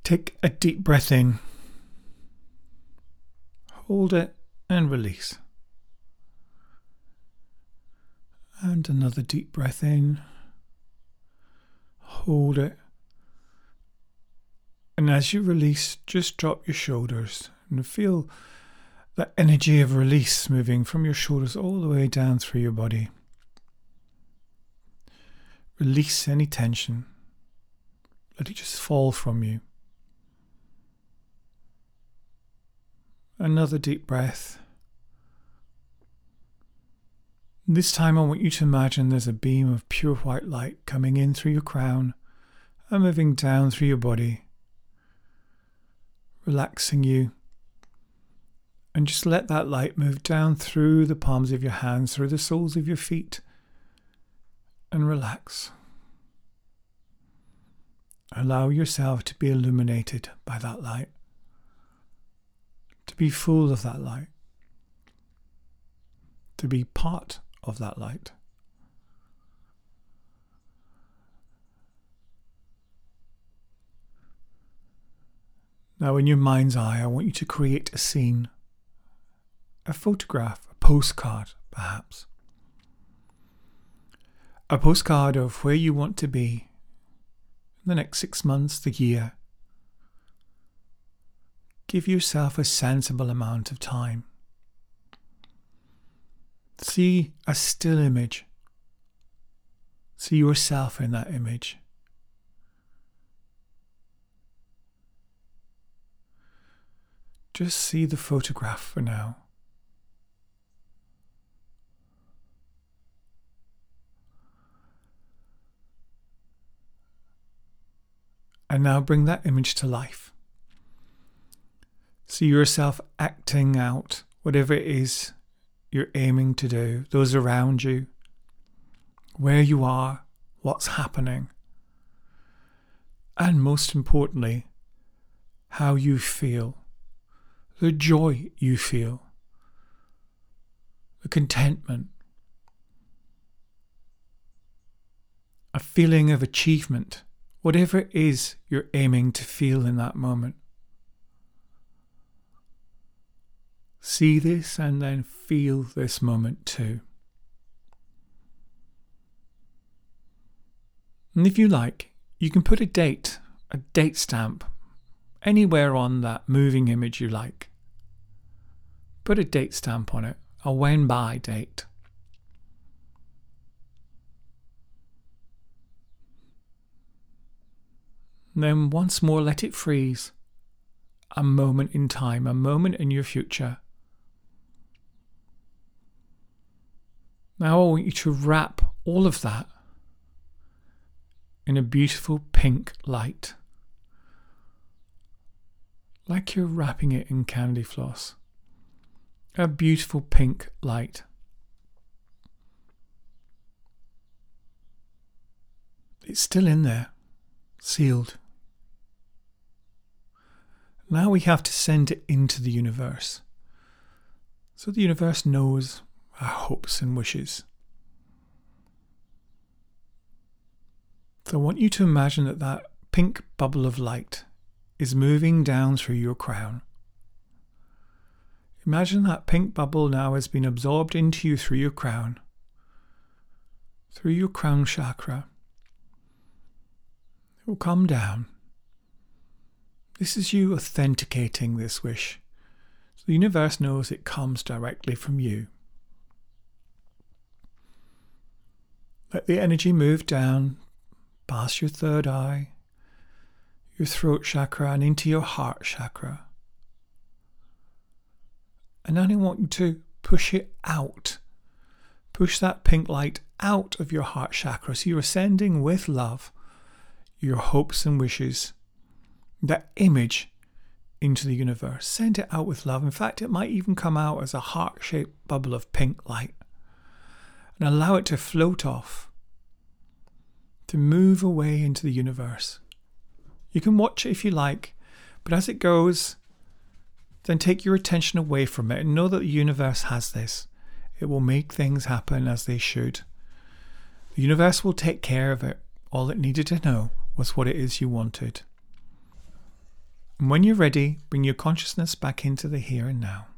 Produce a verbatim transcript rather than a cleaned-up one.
Take a deep breath in. Hold it and release. And another deep breath in. Hold it. And as you release, just drop your shoulders and feel that energy of release moving from your shoulders all the way down through your body. Release any tension. Let it just fall from you. Another deep breath. This time I want you to imagine there's a beam of pure white light coming in through your crown and moving down through your body, relaxing you. And just let that light move down through the palms of your hands, through the soles of your feet, and relax. Allow yourself to be illuminated by that light, to be full of that light, to be part of that light. Now in your mind's eye, I want you to create a scene, a photograph, a postcard perhaps. A postcard of where you want to be in the next six months, the year. Give yourself a sensible amount of time. See a still image. See yourself in that image. Just see the photograph for now. And now bring that image to life. See yourself acting out whatever it is you're aiming to do, those around you, where you are, what's happening, and most importantly, how you feel, the joy you feel, the contentment, a feeling of achievement, whatever it is you're aiming to feel in that moment. See this and then feel this moment too. And if you like, you can put a date, a date stamp, anywhere on that moving image you like. Put a date stamp on it, a when by date. And then once more let it freeze. A moment in time, a moment in your future. Now I want you to wrap all of that in a beautiful pink light. Like you're wrapping it in candy floss. A beautiful pink light. It's still in there, sealed. Now we have to send it into the universe. So the universe knows our hopes and wishes. So I want you to imagine that that pink bubble of light is moving down through your crown. Imagine that pink bubble now has been absorbed into you through your crown, through your crown chakra. It will come down. This is you authenticating this wish. So the universe knows it comes directly from you. Let the energy move down past your third eye, your throat chakra, and into your heart chakra. And now I want you to push it out. Push that pink light out of your heart chakra. So you're sending with love your hopes and wishes, that image, into the universe. Send it out with love. In fact, it might even come out as a heart-shaped bubble of pink light. And allow it to float off, to move away into the universe. You can watch it if you like, but as it goes, then take your attention away from it and know that the universe has this. It will make things happen as they should. The universe will take care of it. All it needed to know was what it is you wanted. And when you're ready, bring your consciousness back into the here and now.